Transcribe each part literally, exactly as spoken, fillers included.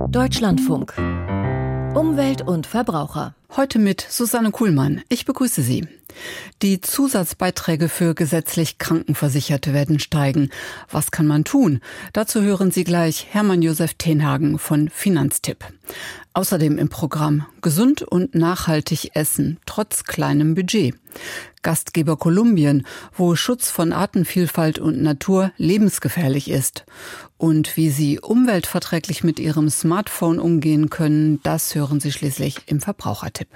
Deutschlandfunk. Umwelt und Verbraucher. Heute mit Susanne Kuhlmann. Ich begrüße Sie. Die Zusatzbeiträge für gesetzlich Krankenversicherte werden steigen. Was kann man tun? Dazu hören Sie gleich Hermann Josef Tenhagen von Finanztipp. Außerdem im Programm Gesund und nachhaltig essen, trotz kleinem Budget. Gastgeber Kolumbien, wo Schutz von Artenvielfalt und Natur lebensgefährlich ist. Und wie Sie umweltverträglich mit Ihrem Smartphone umgehen können, das hören Sie schließlich im Verbrauchertipp.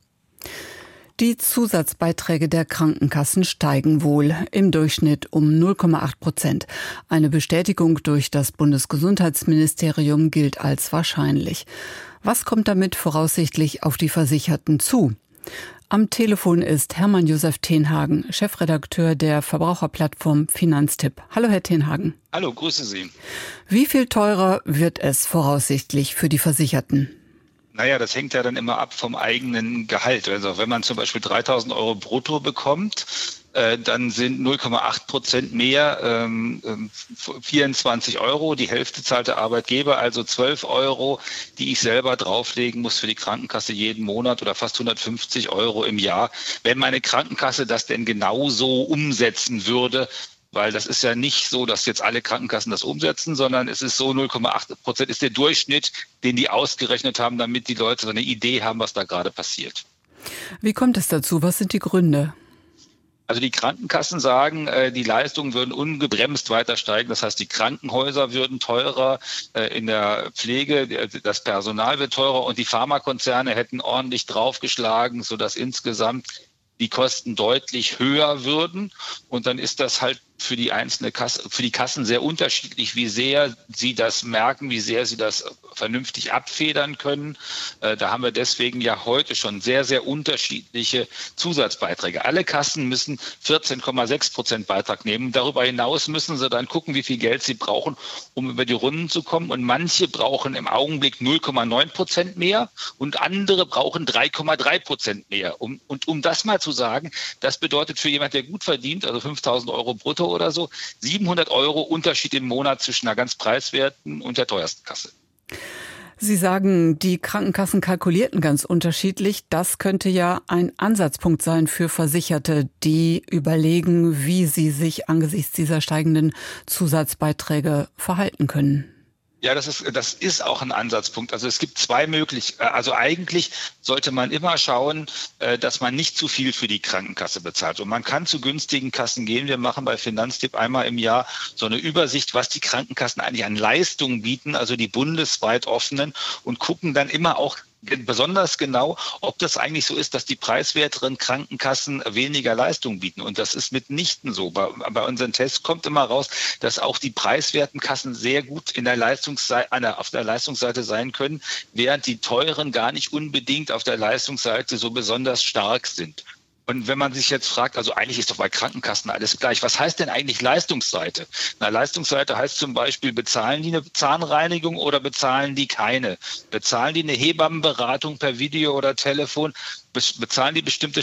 Die Zusatzbeiträge der Krankenkassen steigen wohl, im Durchschnitt um null Komma acht Prozent. Eine Bestätigung durch das Bundesgesundheitsministerium gilt als wahrscheinlich. Was kommt damit voraussichtlich auf die Versicherten zu? Am Telefon ist Hermann Josef Tenhagen, Chefredakteur der Verbraucherplattform Finanztipp. Hallo, Herr Tenhagen. Hallo, grüße Sie. Wie viel teurer wird es voraussichtlich für die Versicherten? Naja, das hängt ja dann immer ab vom eigenen Gehalt. Also wenn man zum Beispiel dreitausend Euro brutto bekommt, äh, dann sind null Komma acht Prozent mehr ähm, vierundzwanzig Euro. Die Hälfte zahlt der Arbeitgeber, also zwölf Euro, die ich selber drauflegen muss für die Krankenkasse jeden Monat oder fast hundertfünfzig Euro im Jahr. Wenn meine Krankenkasse das denn genauso umsetzen würde, weil das ist ja nicht so, dass jetzt alle Krankenkassen das umsetzen, sondern es ist so, null Komma acht Prozent ist der Durchschnitt, den die ausgerechnet haben, damit die Leute so eine Idee haben, was da gerade passiert. Wie kommt es dazu? Was sind die Gründe? Also die Krankenkassen sagen, die Leistungen würden ungebremst weiter steigen. Das heißt, die Krankenhäuser würden teurer, in der Pflege, das Personal wird teurer und die Pharmakonzerne hätten ordentlich draufgeschlagen, sodass insgesamt die Kosten deutlich höher würden. Und dann ist das halt für die einzelne Kasse, für die Kassen sehr unterschiedlich, wie sehr sie das merken, wie sehr sie das vernünftig abfedern können. Äh, da haben wir deswegen ja heute schon sehr, sehr unterschiedliche Zusatzbeiträge. Alle Kassen müssen vierzehn Komma sechs Prozent Beitrag nehmen. Darüber hinaus müssen sie dann gucken, wie viel Geld sie brauchen, um über die Runden zu kommen. Und manche brauchen im Augenblick null Komma neun Prozent mehr und andere brauchen drei Komma drei Prozent mehr. Um, und um das mal zu sagen, das bedeutet für jemand, der gut verdient, also fünftausend Euro brutto oder so, siebenhundert Euro Unterschied im Monat zwischen einer ganz preiswerten und der teuersten Kasse. Sie sagen, die Krankenkassen kalkulierten ganz unterschiedlich. Das könnte ja ein Ansatzpunkt sein für Versicherte, die überlegen, wie sie sich angesichts dieser steigenden Zusatzbeiträge verhalten können. Ja, das ist, das ist auch ein Ansatzpunkt. Also es gibt zwei Möglichkeiten. Also eigentlich sollte man immer schauen, dass man nicht zu viel für die Krankenkasse bezahlt. Und man kann zu günstigen Kassen gehen. Wir machen bei Finanztipp einmal im Jahr so eine Übersicht, was die Krankenkassen eigentlich an Leistungen bieten, also die bundesweit offenen, und gucken dann immer auch besonders genau, ob das eigentlich so ist, dass die preiswerteren Krankenkassen weniger Leistung bieten. Und das ist mitnichten so. Bei, bei unseren Tests kommt immer raus, dass auch die preiswerten Kassen sehr gut in der Leistungsseite, auf der Leistungsseite sein können, während die teuren gar nicht unbedingt auf der Leistungsseite so besonders stark sind. Und wenn man sich jetzt fragt, also eigentlich ist doch bei Krankenkassen alles gleich. Was heißt denn eigentlich Leistungsseite? Na, Leistungsseite heißt zum Beispiel, bezahlen die eine Zahnreinigung oder bezahlen die keine? Bezahlen die eine Hebammenberatung per Video oder Telefon? Bezahlen die bestimmte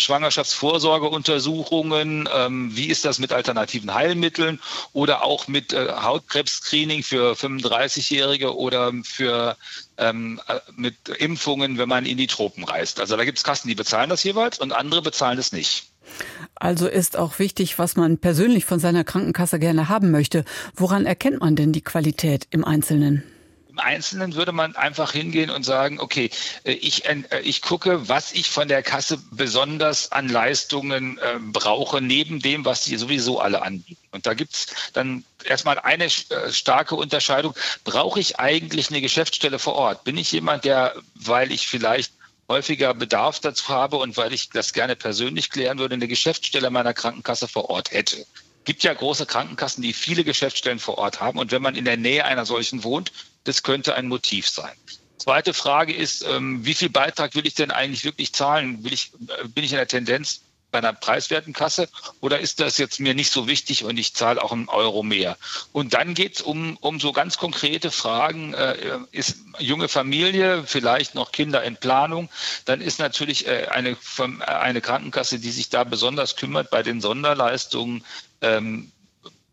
Schwangerschaftsvorsorgeuntersuchungen? Ähm, wie ist das mit alternativen Heilmitteln oder auch mit äh, Hautkrebs-Screening für fünfunddreißigjährige oder für ähm, mit Impfungen, wenn man in die Tropen reist? Also da gibt es Kassen, die bezahlen das jeweils und andere bezahlen es nicht. Also ist auch wichtig, was man persönlich von seiner Krankenkasse gerne haben möchte. Woran erkennt man denn die Qualität im Einzelnen? Im Einzelnen würde man einfach hingehen und sagen, okay, ich, ich gucke, was ich von der Kasse besonders an Leistungen äh, brauche, neben dem, was die sowieso alle anbieten. Und da gibt's dann erstmal eine äh, starke Unterscheidung. Brauche ich eigentlich eine Geschäftsstelle vor Ort? Bin ich jemand, der, weil ich vielleicht häufiger Bedarf dazu habe und weil ich das gerne persönlich klären würde, eine Geschäftsstelle meiner Krankenkasse vor Ort hätte? Gibt ja große Krankenkassen, die viele Geschäftsstellen vor Ort haben. Und wenn man in der Nähe einer solchen wohnt, das könnte ein Motiv sein. Zweite Frage ist, ähm, wie viel Beitrag will ich denn eigentlich wirklich zahlen? Will ich, äh, bin ich in der Tendenz bei einer preiswerten Kasse oder ist das jetzt mir nicht so wichtig und ich zahle auch einen Euro mehr? Und dann geht es um, um so ganz konkrete Fragen. Äh, ist junge Familie, vielleicht noch Kinder in Planung? Dann ist natürlich äh, eine, eine Krankenkasse, die sich da besonders kümmert bei den Sonderleistungen, ähm,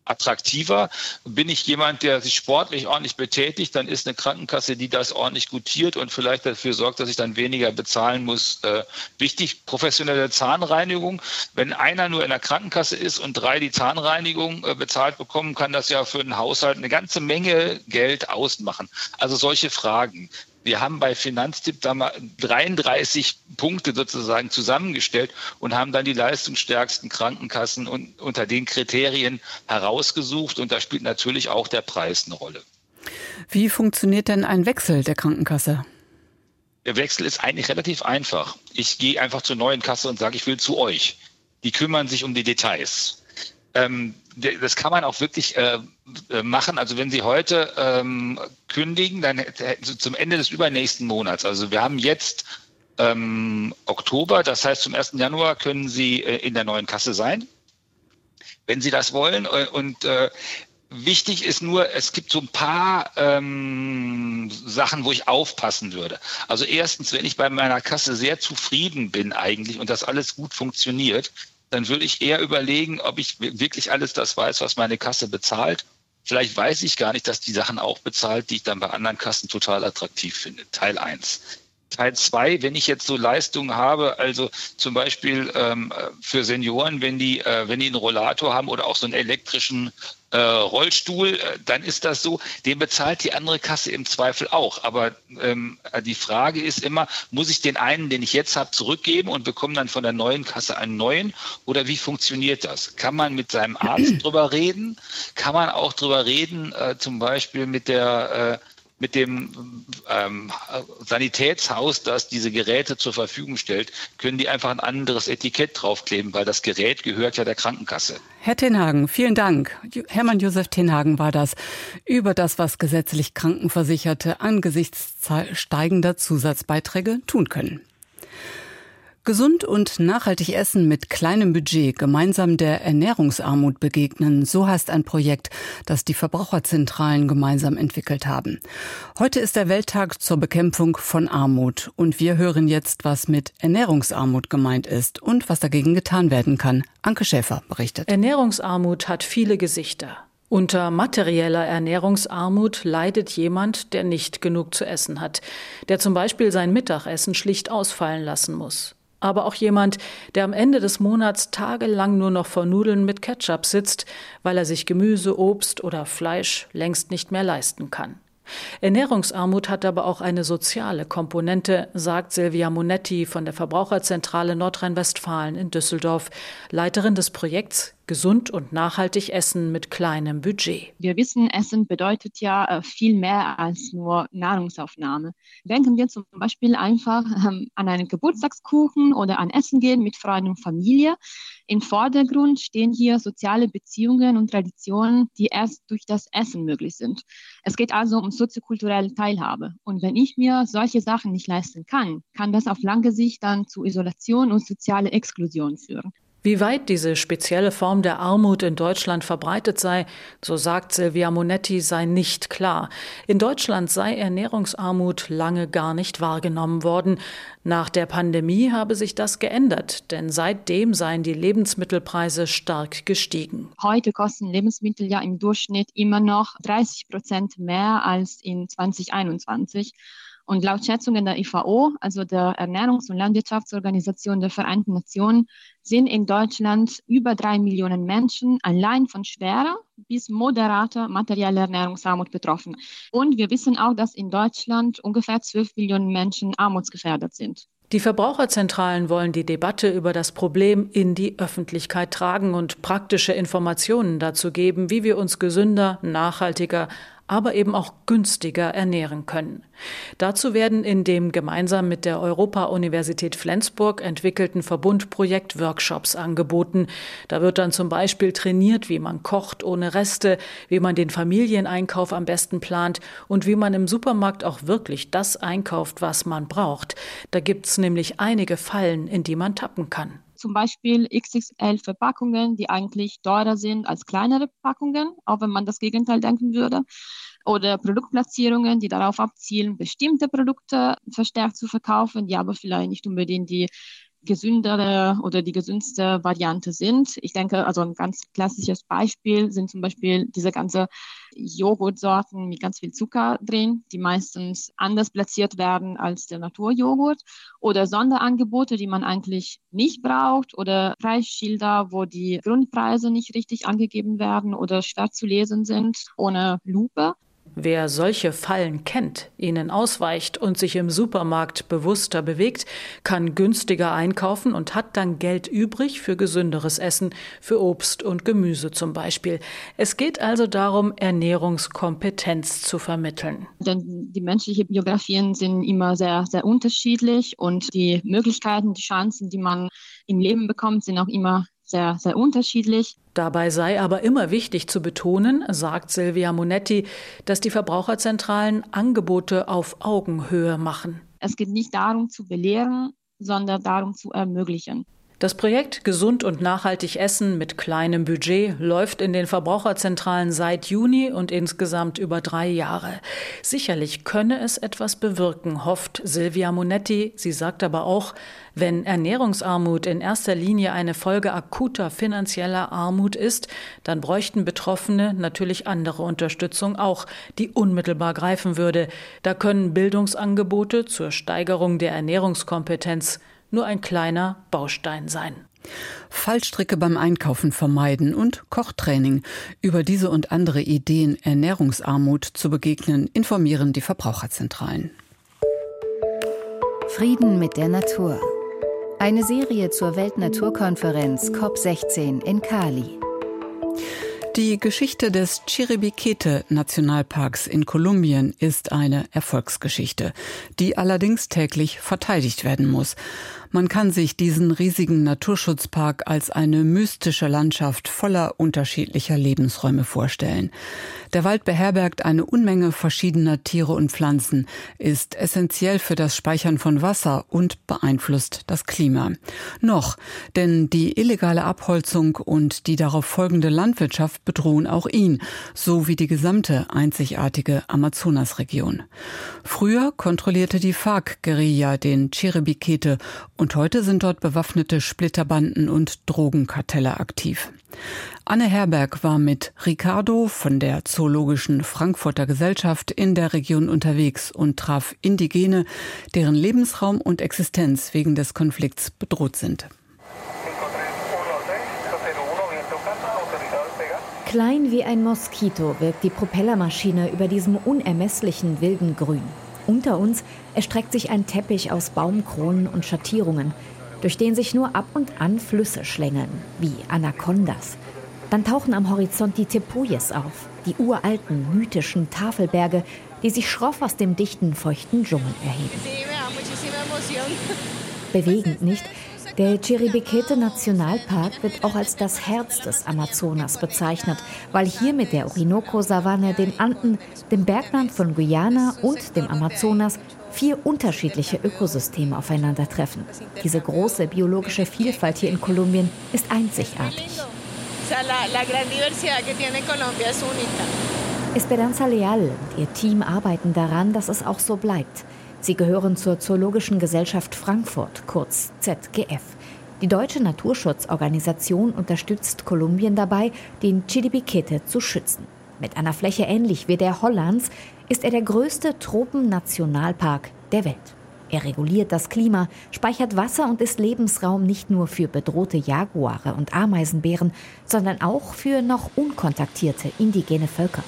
attraktiver. Bin ich jemand, der sich sportlich ordentlich betätigt, dann ist eine Krankenkasse, die das ordentlich gutiert und vielleicht dafür sorgt, dass ich dann weniger bezahlen muss. Äh, wichtig, professionelle Zahnreinigung. Wenn einer nur in der Krankenkasse ist und drei die Zahnreinigung äh, bezahlt bekommen, kann das ja für einen Haushalt eine ganze Menge Geld ausmachen. Also solche Fragen. Wir haben bei Finanztipp da mal dreiunddreißig Punkte sozusagen zusammengestellt und haben dann die leistungsstärksten Krankenkassen und unter den Kriterien herausgesucht. Und da spielt natürlich auch der Preis eine Rolle. Wie funktioniert denn ein Wechsel der Krankenkasse? Der Wechsel ist eigentlich relativ einfach. Ich gehe einfach zur neuen Kasse und sage, ich will zu euch. Die kümmern sich um die Details. Ähm, das kann man auch wirklich äh, machen. Also wenn Sie heute ähm, kündigen, dann zum Ende des übernächsten Monats. Also wir haben jetzt ähm, Oktober, das heißt zum ersten Januar können Sie äh, in der neuen Kasse sein, wenn Sie das wollen. Und äh, wichtig ist nur, es gibt so ein paar ähm, Sachen, wo ich aufpassen würde. Also erstens, wenn ich bei meiner Kasse sehr zufrieden bin eigentlich und das alles gut funktioniert, dann würde ich eher überlegen, ob ich wirklich alles das weiß, was meine Kasse bezahlt. Vielleicht weiß ich gar nicht, dass die Sachen auch bezahlt, die ich dann bei anderen Kassen total attraktiv finde. Teil eins. Teil zwei, wenn ich jetzt so Leistungen habe, also zum Beispiel ähm, für Senioren, wenn die, äh, wenn die einen Rollator haben oder auch so einen elektrischen äh, Rollstuhl, äh, dann ist das so, den bezahlt die andere Kasse im Zweifel auch. Aber ähm, die Frage ist immer, muss ich den einen, den ich jetzt habe, zurückgeben und bekomme dann von der neuen Kasse einen neuen? Oder wie funktioniert das? Kann man mit seinem Arzt drüber reden? Kann man auch drüber reden, äh, zum Beispiel mit der äh, mit dem ähm, Sanitätshaus, das diese Geräte zur Verfügung stellt, können die einfach ein anderes Etikett draufkleben, weil das Gerät gehört ja der Krankenkasse. Herr Tenhagen, vielen Dank. Hermann Josef Tenhagen war das über das, was gesetzlich Krankenversicherte angesichts steigender Zusatzbeiträge tun können. Gesund und nachhaltig essen mit kleinem Budget, gemeinsam der Ernährungsarmut begegnen, so heißt ein Projekt, das die Verbraucherzentralen gemeinsam entwickelt haben. Heute ist der Welttag zur Bekämpfung von Armut und wir hören jetzt, was mit Ernährungsarmut gemeint ist und was dagegen getan werden kann. Anke Schäfer berichtet. Ernährungsarmut hat viele Gesichter. Unter materieller Ernährungsarmut leidet jemand, der nicht genug zu essen hat, der zum Beispiel sein Mittagessen schlicht ausfallen lassen muss. Aber auch jemand, der am Ende des Monats tagelang nur noch vor Nudeln mit Ketchup sitzt, weil er sich Gemüse, Obst oder Fleisch längst nicht mehr leisten kann. Ernährungsarmut hat aber auch eine soziale Komponente, sagt Silvia Monetti von der Verbraucherzentrale Nordrhein-Westfalen in Düsseldorf, Leiterin des Projekts Gesund und nachhaltig Essen mit kleinem Budget. Wir wissen, Essen bedeutet ja viel mehr als nur Nahrungsaufnahme. Denken wir zum Beispiel einfach ähm, an einen Geburtstagskuchen oder an Essen gehen mit Freunden und Familie. Im Vordergrund stehen hier soziale Beziehungen und Traditionen, die erst durch das Essen möglich sind. Es geht also um soziokulturelle Teilhabe. Und wenn ich mir solche Sachen nicht leisten kann, kann das auf lange Sicht dann zu Isolation und soziale Exklusion führen. Wie weit diese spezielle Form der Armut in Deutschland verbreitet sei, so sagt Silvia Monetti, sei nicht klar. In Deutschland sei Ernährungsarmut lange gar nicht wahrgenommen worden. Nach der Pandemie habe sich das geändert, denn seitdem seien die Lebensmittelpreise stark gestiegen. Heute kosten Lebensmittel ja im Durchschnitt immer noch dreißig Prozent mehr als in zwanzig einundzwanzig. Und laut Schätzungen der I F A O, also der Ernährungs- und Landwirtschaftsorganisation der Vereinten Nationen, sind in Deutschland über drei Millionen Menschen allein von schwerer bis moderater materieller Ernährungsarmut betroffen. Und wir wissen auch, dass in Deutschland ungefähr zwölf Millionen Menschen armutsgefährdet sind. Die Verbraucherzentralen wollen die Debatte über das Problem in die Öffentlichkeit tragen und praktische Informationen dazu geben, wie wir uns gesünder, nachhaltiger, aber eben auch günstiger ernähren können. Dazu werden in dem gemeinsam mit der Europa-Universität Flensburg entwickelten Verbundprojekt Workshops angeboten. Da wird dann zum Beispiel trainiert, wie man kocht ohne Reste, wie man den Familieneinkauf am besten plant und wie man im Supermarkt auch wirklich das einkauft, was man braucht. Da gibt's nämlich einige Fallen, in die man tappen kann. Zum Beispiel X X L-Verpackungen, die eigentlich teurer sind als kleinere Packungen, auch wenn man das Gegenteil denken würde. Oder Produktplatzierungen, die darauf abzielen, bestimmte Produkte verstärkt zu verkaufen, die aber vielleicht nicht unbedingt die gesündere oder die gesündeste Variante sind. Ich denke, also ein ganz klassisches Beispiel sind zum Beispiel diese ganze Joghurtsorten mit ganz viel Zucker drin, die meistens anders platziert werden als der Naturjoghurt, oder Sonderangebote, die man eigentlich nicht braucht, oder Preisschilder, wo die Grundpreise nicht richtig angegeben werden oder schwer zu lesen sind, ohne Lupe. Wer solche Fallen kennt, ihnen ausweicht und sich im Supermarkt bewusster bewegt, kann günstiger einkaufen und hat dann Geld übrig für gesünderes Essen, für Obst und Gemüse zum Beispiel. Es geht also darum, Ernährungskompetenz zu vermitteln. Denn die menschlichen Biografien sind immer sehr, sehr unterschiedlich und die Möglichkeiten, die Chancen, die man im Leben bekommt, sind auch immer sehr, sehr unterschiedlich. Dabei sei aber immer wichtig zu betonen, sagt Silvia Monetti, dass die Verbraucherzentralen Angebote auf Augenhöhe machen. Es geht nicht darum zu belehren, sondern darum zu ermöglichen. Das Projekt Gesund und nachhaltig essen mit kleinem Budget läuft in den Verbraucherzentralen seit Juni und insgesamt über drei Jahre. Sicherlich könne es etwas bewirken, hofft Silvia Monetti. Sie sagt aber auch, wenn Ernährungsarmut in erster Linie eine Folge akuter finanzieller Armut ist, dann bräuchten Betroffene natürlich andere Unterstützung auch, die unmittelbar greifen würde. Da können Bildungsangebote zur Steigerung der Ernährungskompetenz nur ein kleiner Baustein sein. Fallstricke beim Einkaufen vermeiden und Kochtraining. Über diese und andere Ideen, Ernährungsarmut zu begegnen, informieren die Verbraucherzentralen. Frieden mit der Natur. Eine Serie zur Weltnaturkonferenz C O P sechzehn in Cali. Die Geschichte des Chiribiquete-Nationalparks in Kolumbien ist eine Erfolgsgeschichte, die allerdings täglich verteidigt werden muss. Man kann sich diesen riesigen Naturschutzpark als eine mystische Landschaft voller unterschiedlicher Lebensräume vorstellen. Der Wald beherbergt eine Unmenge verschiedener Tiere und Pflanzen, ist essentiell für das Speichern von Wasser und beeinflusst das Klima. Noch, denn die illegale Abholzung und die darauf folgende Landwirtschaft bedrohen auch ihn, so wie die gesamte einzigartige Amazonasregion. Früher kontrollierte die FARC-Guerilla den Chiribiquete und heute sind dort bewaffnete Splitterbanden und Drogenkartelle aktiv. Anne Herberg war mit Ricardo von der Zoologischen Frankfurter Gesellschaft in der Region unterwegs und traf Indigene, deren Lebensraum und Existenz wegen des Konflikts bedroht sind. Klein wie ein Moskito wirkt die Propellermaschine über diesem unermesslichen wilden Grün. Unter uns erstreckt sich ein Teppich aus Baumkronen und Schattierungen, durch den sich nur ab und an Flüsse schlängeln, wie Anacondas. Dann tauchen am Horizont die Tepuyes auf, die uralten, mythischen Tafelberge, die sich schroff aus dem dichten, feuchten Dschungel erheben. Bewegend nicht? Der Chiribiquete-Nationalpark wird auch als das Herz des Amazonas bezeichnet, weil hier mit der Orinoco-Savanne, den Anden, dem Bergland von Guyana und dem Amazonas vier unterschiedliche Ökosysteme aufeinandertreffen. Diese große biologische Vielfalt hier in Kolumbien ist einzigartig. Esperanza Leal und ihr Team arbeiten daran, dass es auch so bleibt. Sie gehören zur Zoologischen Gesellschaft Frankfurt, kurz Z G F. Die deutsche Naturschutzorganisation unterstützt Kolumbien dabei, den Chiribiquete zu schützen. Mit einer Fläche ähnlich wie der Hollands ist er der größte Tropennationalpark der Welt. Er reguliert das Klima, speichert Wasser und ist Lebensraum nicht nur für bedrohte Jaguare und Ameisenbären, sondern auch für noch unkontaktierte indigene Völker.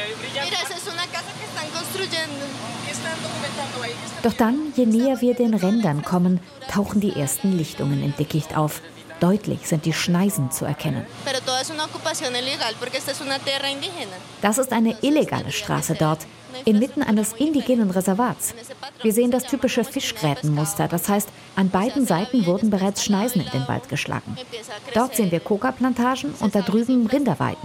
Doch dann, je näher wir den Rändern kommen, tauchen die ersten Lichtungen im Dickicht auf. Deutlich sind die Schneisen zu erkennen. Das ist eine illegale Straße dort, inmitten eines indigenen Reservats. Wir sehen das typische Fischgrätenmuster, das heißt, an beiden Seiten wurden bereits Schneisen in den Wald geschlagen. Dort sehen wir Coca-Plantagen und da drüben Rinderweiden.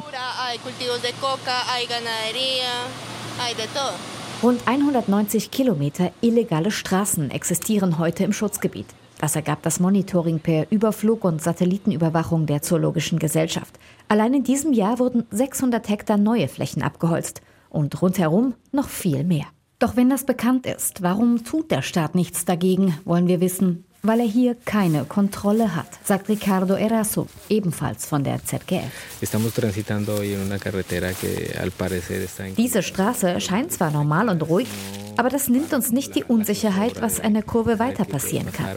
Rund hundertneunzig Kilometer illegale Straßen existieren heute im Schutzgebiet. Das ergab das Monitoring per Überflug und Satellitenüberwachung der Zoologischen Gesellschaft. Allein in diesem Jahr wurden sechshundert Hektar neue Flächen abgeholzt und rundherum noch viel mehr. Doch wenn das bekannt ist, warum tut der Staat nichts dagegen, wollen wir wissen. weil er hier keine Kontrolle hat, sagt Ricardo Eraso, ebenfalls von der Z G F. Diese Straße scheint zwar normal und ruhig, aber das nimmt uns nicht die Unsicherheit, was eine Kurve weiter passieren kann.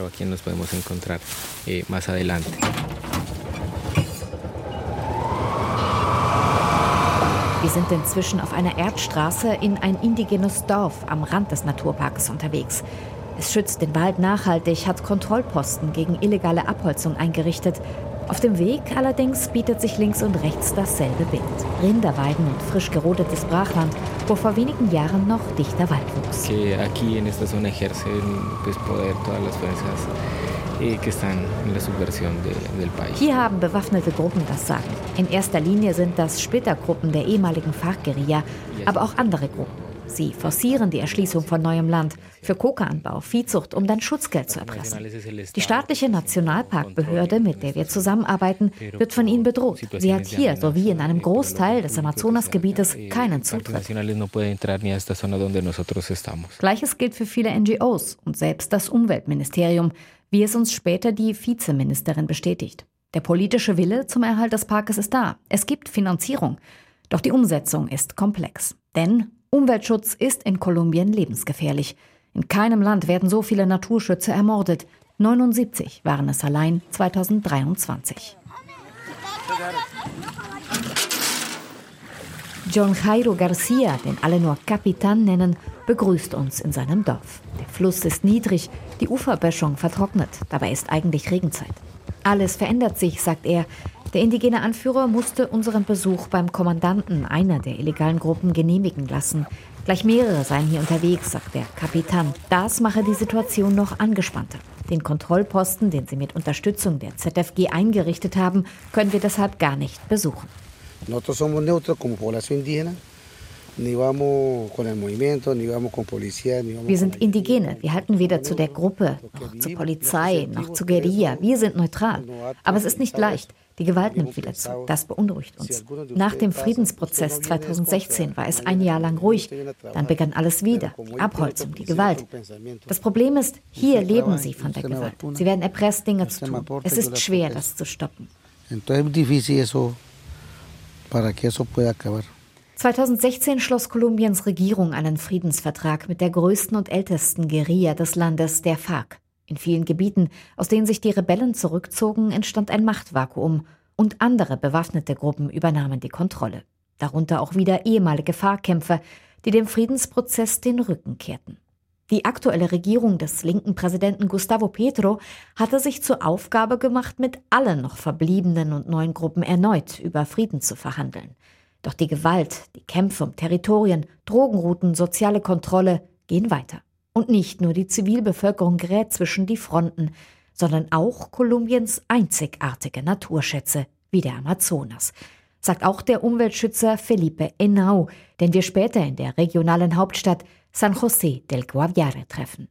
Wir sind inzwischen auf einer Erdstraße in ein indigenes Dorf am Rand des Naturparks unterwegs. Es schützt den Wald nachhaltig, hat Kontrollposten gegen illegale Abholzung eingerichtet. Auf dem Weg allerdings bietet sich links und rechts dasselbe Bild. Rinderweiden und frisch gerodetes Brachland, wo vor wenigen Jahren noch dichter Wald wuchs. Hier haben bewaffnete Gruppen das Sagen. In erster Linie sind das Splittergruppen der ehemaligen FARC-Guerilla, aber auch andere Gruppen. Sie forcieren die Erschließung von neuem Land für Kokaanbau, Viehzucht, um dann Schutzgeld zu erpressen. Die staatliche Nationalparkbehörde, mit der wir zusammenarbeiten, wird von ihnen bedroht. Sie hat hier, sowie in einem Großteil des Amazonasgebietes, keinen Zutritt. Gleiches gilt für viele N G Os und selbst das Umweltministerium, wie es uns später die Vizeministerin bestätigt. Der politische Wille zum Erhalt des Parkes ist da. Es gibt Finanzierung. Doch die Umsetzung ist komplex. Denn Umweltschutz ist in Kolumbien lebensgefährlich. In keinem Land werden so viele Naturschützer ermordet. neunundsiebzig waren es allein zweitausenddreiundzwanzig. John Jairo Garcia, den alle nur Kapitan nennen, begrüßt uns in seinem Dorf. Der Fluss ist niedrig, die Uferböschung vertrocknet. Dabei ist eigentlich Regenzeit. Alles verändert sich, sagt er. Der indigene Anführer musste unseren Besuch beim Kommandanten einer der illegalen Gruppen genehmigen lassen. Gleich mehrere seien hier unterwegs, sagt der Kapitän. Das mache die Situation noch angespannter. Den Kontrollposten, den sie mit Unterstützung der Z F G eingerichtet haben, können wir deshalb gar nicht besuchen. Wir sind Indigene. Wir halten weder zu der Gruppe, noch zur Polizei, noch zur Guerilla. Wir sind neutral. Aber es ist nicht leicht. Die Gewalt nimmt wieder zu. Das beunruhigt uns. Nach dem Friedensprozess zweitausendsechzehn war es ein Jahr lang ruhig. Dann begann alles wieder. Die Abholzung, die Gewalt. Das Problem ist, hier leben sie von der Gewalt. Sie werden erpresst, Dinge zu tun. Es ist schwer, das zu stoppen. zweitausendsechzehn schloss Kolumbiens Regierung einen Friedensvertrag mit der größten und ältesten Guerilla des Landes, der FARC. In vielen Gebieten, aus denen sich die Rebellen zurückzogen, entstand ein Machtvakuum und andere bewaffnete Gruppen übernahmen die Kontrolle. Darunter auch wieder ehemalige FARC-Kämpfer, die dem Friedensprozess den Rücken kehrten. Die aktuelle Regierung des linken Präsidenten Gustavo Petro hatte sich zur Aufgabe gemacht, mit allen noch verbliebenen und neuen Gruppen erneut über Frieden zu verhandeln. Doch die Gewalt, die Kämpfe um Territorien, Drogenrouten, soziale Kontrolle gehen weiter. Und nicht nur die Zivilbevölkerung gerät zwischen die Fronten, sondern auch Kolumbiens einzigartige Naturschätze wie der Amazonas, sagt auch der Umweltschützer Felipe Henao, den wir später in der regionalen Hauptstadt San José del Guaviare treffen.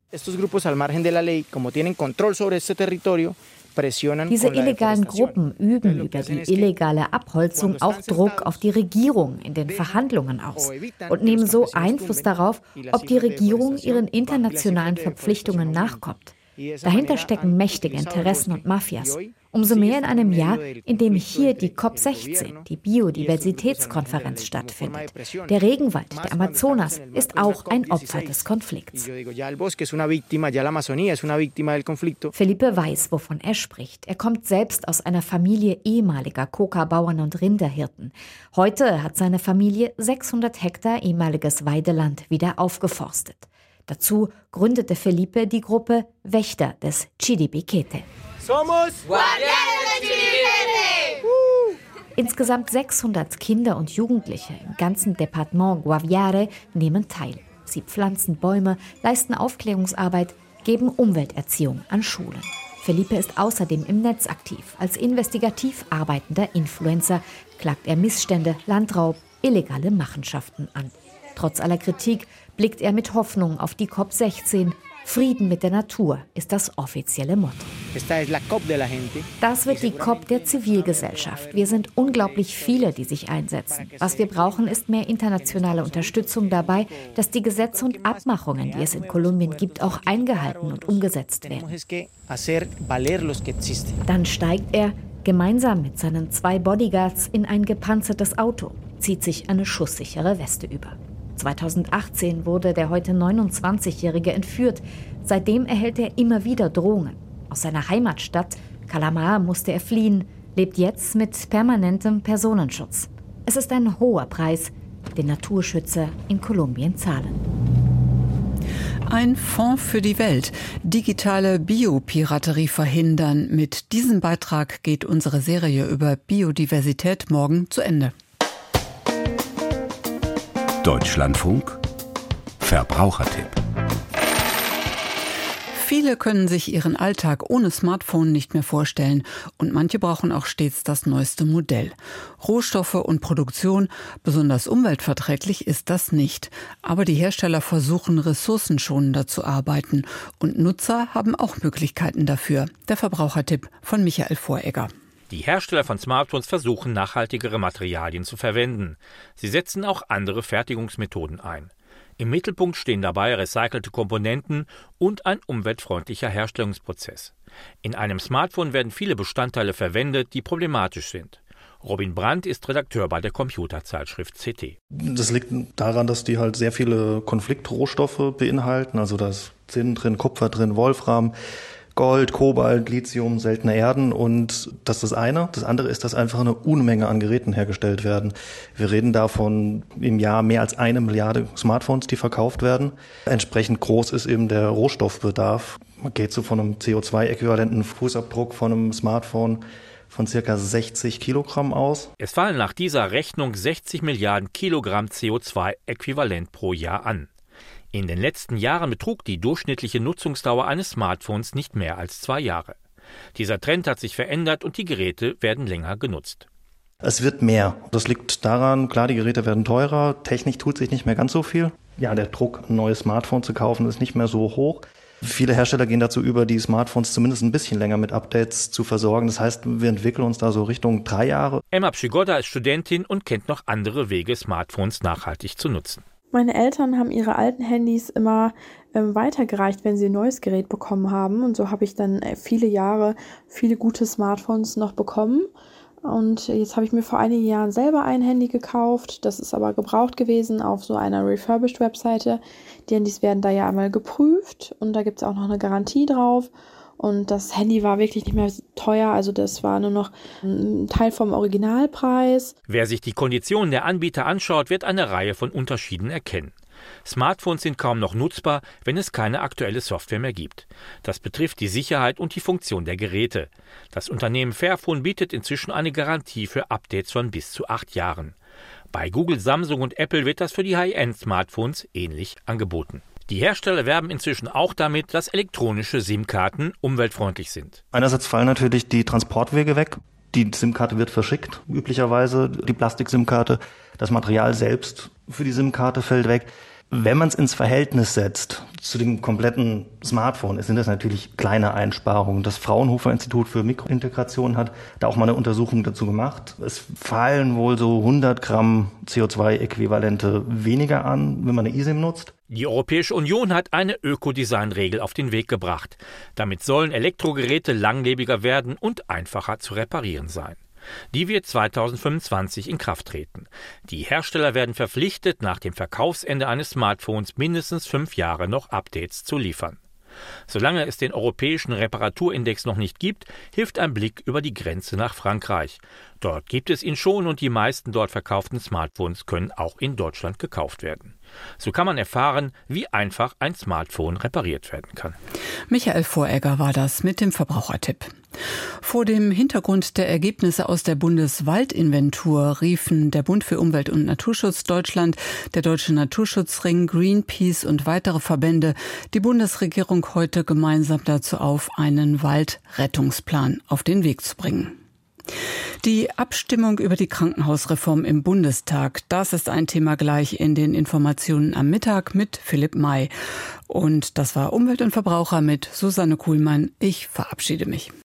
Diese illegalen Gruppen üben über die illegale Abholzung auch Druck auf die Regierung in den Verhandlungen aus und nehmen so Einfluss darauf, ob die Regierung ihren internationalen Verpflichtungen nachkommt. Dahinter stecken mächtige Interessen und Mafias. Umso mehr in einem Jahr, in dem hier die COP sechzehn, die Biodiversitätskonferenz, stattfindet. Der Regenwald, der Amazonas, ist auch ein Opfer des Konflikts. Felipe weiß, wovon er spricht. Er kommt selbst aus einer Familie ehemaliger Coca-Bauern und Rinderhirten. Heute hat seine Familie sechshundert Hektar ehemaliges Weideland wieder aufgeforstet. Dazu gründete Felipe die Gruppe Wächter des Chiribiquete. Somos Guardianes de Chiribiquete! Insgesamt sechshundert Kinder und Jugendliche im ganzen Departement Guaviare nehmen teil. Sie pflanzen Bäume, leisten Aufklärungsarbeit, geben Umwelterziehung an Schulen. Felipe ist außerdem im Netz aktiv. Als investigativ arbeitender Influencer klagt er Missstände, Landraub, illegale Machenschaften an. Trotz aller Kritik blickt er mit Hoffnung auf die COP sechzehn, Frieden mit der Natur ist das offizielle Motto. Das wird die C O P der Zivilgesellschaft. Wir sind unglaublich viele, die sich einsetzen. Was wir brauchen, ist mehr internationale Unterstützung dabei, dass die Gesetze und Abmachungen, die es in Kolumbien gibt, auch eingehalten und umgesetzt werden. Dann steigt er gemeinsam mit seinen zwei Bodyguards in ein gepanzertes Auto, zieht sich eine schusssichere Weste über. zweitausendachtzehn wurde der heute neunundzwanzigjährige entführt. Seitdem erhält er immer wieder Drohungen. Aus seiner Heimatstadt Calamar musste er fliehen, lebt jetzt mit permanentem Personenschutz. Es ist ein hoher Preis, den Naturschützer in Kolumbien zahlen. Ein Fonds für die Welt. Digitale Biopiraterie verhindern. Mit diesem Beitrag geht unsere Serie über Biodiversität morgen zu Ende. Deutschlandfunk Verbrauchertipp. Viele können sich ihren Alltag ohne Smartphone nicht mehr vorstellen und manche brauchen auch stets das neueste Modell. Rohstoffe und Produktion, besonders umweltverträglich ist das nicht. Aber die Hersteller versuchen ressourcenschonender zu arbeiten und Nutzer haben auch Möglichkeiten dafür. Der Verbrauchertipp von Michael Voregger. Die Hersteller von Smartphones versuchen, nachhaltigere Materialien zu verwenden. Sie setzen auch andere Fertigungsmethoden ein. Im Mittelpunkt stehen dabei recycelte Komponenten und ein umweltfreundlicher Herstellungsprozess. In einem Smartphone werden viele Bestandteile verwendet, die problematisch sind. Robin Brandt ist Redakteur bei der Computerzeitschrift C T. Das liegt daran, dass die halt sehr viele Konfliktrohstoffe beinhalten. Also da ist Zinn drin, Kupfer drin, Wolfram, Gold, Kobalt, Lithium, seltene Erden und das ist das eine. Das andere ist, dass einfach eine Unmenge an Geräten hergestellt werden. Wir reden davon im Jahr mehr als eine Milliarde Smartphones, die verkauft werden. Entsprechend groß ist eben der Rohstoffbedarf. Man geht so von einem C O zwei äquivalenten Fußabdruck von einem Smartphone von circa sechzig Kilogramm aus. Es fallen nach dieser Rechnung sechzig Milliarden Kilogramm C O zwei Äquivalent pro Jahr an. In den letzten Jahren betrug die durchschnittliche Nutzungsdauer eines Smartphones nicht mehr als zwei Jahre. Dieser Trend hat sich verändert und die Geräte werden länger genutzt. Es wird mehr. Das liegt daran, klar, die Geräte werden teurer, Technik tut sich nicht mehr ganz so viel. Ja, der Druck, ein neues Smartphone zu kaufen, ist nicht mehr so hoch. Viele Hersteller gehen dazu über, die Smartphones zumindest ein bisschen länger mit Updates zu versorgen. Das heißt, wir entwickeln uns da so Richtung drei Jahre. Emma Przygoda ist Studentin und kennt noch andere Wege, Smartphones nachhaltig zu nutzen. Meine Eltern haben ihre alten Handys immer ähm, weitergereicht, wenn sie ein neues Gerät bekommen haben. Und so habe ich dann äh, viele Jahre viele gute Smartphones noch bekommen. Und jetzt habe ich mir vor einigen Jahren selber ein Handy gekauft. Das ist aber gebraucht gewesen auf so einer Refurbished-Webseite. Die Handys werden da ja einmal geprüft und da gibt es auch noch eine Garantie drauf. Und das Handy war wirklich nicht mehr teuer, also das war nur noch ein Teil vom Originalpreis. Wer sich die Konditionen der Anbieter anschaut, wird eine Reihe von Unterschieden erkennen. Smartphones sind kaum noch nutzbar, wenn es keine aktuelle Software mehr gibt. Das betrifft die Sicherheit und die Funktion der Geräte. Das Unternehmen Fairphone bietet inzwischen eine Garantie für Updates von bis zu acht Jahren. Bei Google, Samsung und Apple wird das für die High-End-Smartphones ähnlich angeboten. Die Hersteller werben inzwischen auch damit, dass elektronische SIM-Karten umweltfreundlich sind. Einerseits fallen natürlich die Transportwege weg. Die SIM-Karte wird verschickt, üblicherweise die Plastik-SIM-Karte. Das Material selbst für die SIM-Karte fällt weg. Wenn man es ins Verhältnis setzt zu dem kompletten Smartphone, sind das natürlich kleine Einsparungen. Das Fraunhofer Institut für Mikrointegration hat da auch mal eine Untersuchung dazu gemacht. Es fallen wohl so hundert Gramm C O zwei Äquivalente weniger an, wenn man eine eSIM nutzt. Die Europäische Union hat eine Ökodesign-Regel auf den Weg gebracht. Damit sollen Elektrogeräte langlebiger werden und einfacher zu reparieren sein. Die wird zweitausendfünfundzwanzig in Kraft treten. Die Hersteller werden verpflichtet, nach dem Verkaufsende eines Smartphones mindestens fünf Jahre noch Updates zu liefern. Solange es den europäischen Reparaturindex noch nicht gibt, hilft ein Blick über die Grenze nach Frankreich. Dort gibt es ihn schon und die meisten dort verkauften Smartphones können auch in Deutschland gekauft werden. So kann man erfahren, wie einfach ein Smartphone repariert werden kann. Michael Voregger war das mit dem Verbrauchertipp. Vor dem Hintergrund der Ergebnisse aus der Bundeswaldinventur riefen der Bund für Umwelt- und Naturschutz Deutschland, der Deutsche Naturschutzring, Greenpeace und weitere Verbände die Bundesregierung heute gemeinsam dazu auf, einen Waldrettungsplan auf den Weg zu bringen. Die Abstimmung über die Krankenhausreform im Bundestag, das ist ein Thema gleich in den Informationen am Mittag mit Philipp May. Und das war Umwelt und Verbraucher mit Susanne Kuhlmann. Ich verabschiede mich.